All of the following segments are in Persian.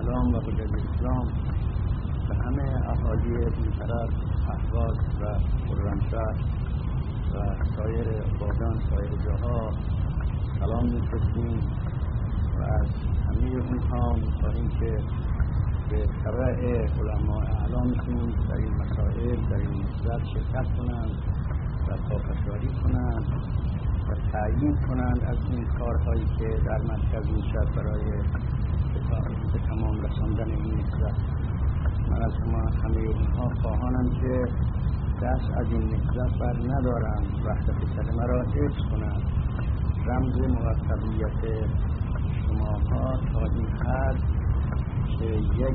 سلام و حجت اسلام به همه اهالی این طرف اهواز و خرمشهر و سایر آبادان، سایر جاها سلام می‌فرستیم و از همه اونها می‌خواهیم که به تبع علماء اعلامشون در این مسائل، در این نهضت شرکت کنند و پافشاری کنند و تأیید کنند از این کارهایی که در مرکز میشد برای به تمام رساندن این نهضت. من از همه اونها خواهانم که دست از این نهضت بر ندارم، وحدت کلمه را حفظ کنند. رمز موفقیت شماها تا این حد که یک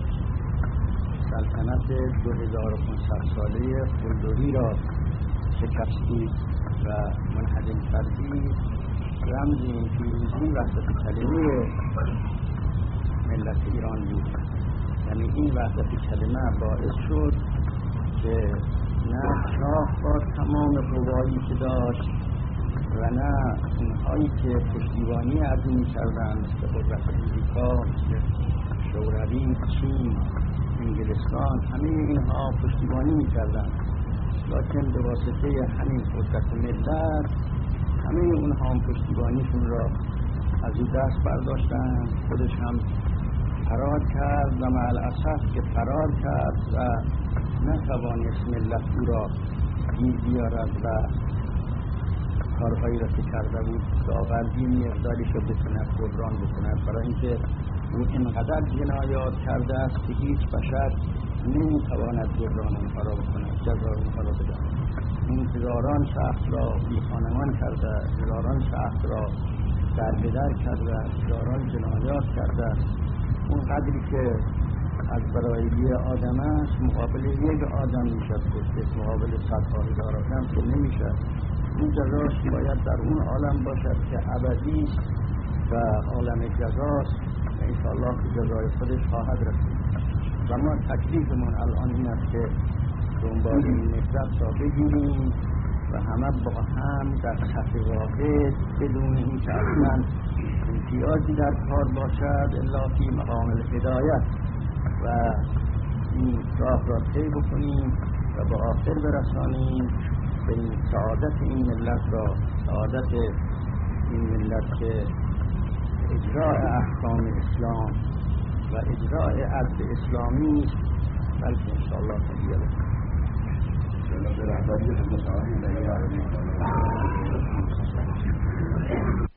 سلطنت 2500 ساله خلدوی را شکستید و منهدم کردید، رمز این پیروزی وحدت کلمه ملت ایران بود. یعنی این وحدت کلمه باعث شد که نه شاه با تمام قوایی که داشت و نه اونهایی که پشتیبانی از این کردند مثل قدرت امریکا، مثل شوروی، چین، انگلستان، همه اینها پشتیبانی میکردند، لکن به واسطه همین قدرت ملت همه اونها هم پشتیبانیشون را از این دست برداشتند. خودش هم فرار کرد و مع الاسف که فرار کرد و نتوانست ملت او را گیر بیارد و کارهایی را که کرده بود داوردی مقداریش را بتواند جبران بکند، برای اینکه او اینقدر جنایات کرده است که هیچ بشر نمیتواند جبران اونها را بکند، جزا اونها را بدهد. این هزاران شخص را بیخانمان کرده، هزاران شخص را در بدر کرده، هزاران جنایات کرده. اون قدری که از برایلی آدم است مقابل یک آدم میشد که مقابل صدها هزار آدم که نمیشد. این جزاش باید در اون عالم باشد که ابدی است و عالم جزاست و انشاءالله که جزای خودش خواهد رسید. و ما تکلیفمون الان این است که دنبال این نهضت را بگیریم و همه با هم در صف واحد بدون این که اصلا امتیازی در کار باشد الا فی مقام الهدایت و این راه را طی بکنیم و به آخر برسانیم به این سعادت این ملت را، سعادت این ملت که اجراء احکام اسلام و اجراء عدل اسلامی است، بلکه انشاءالله تبیه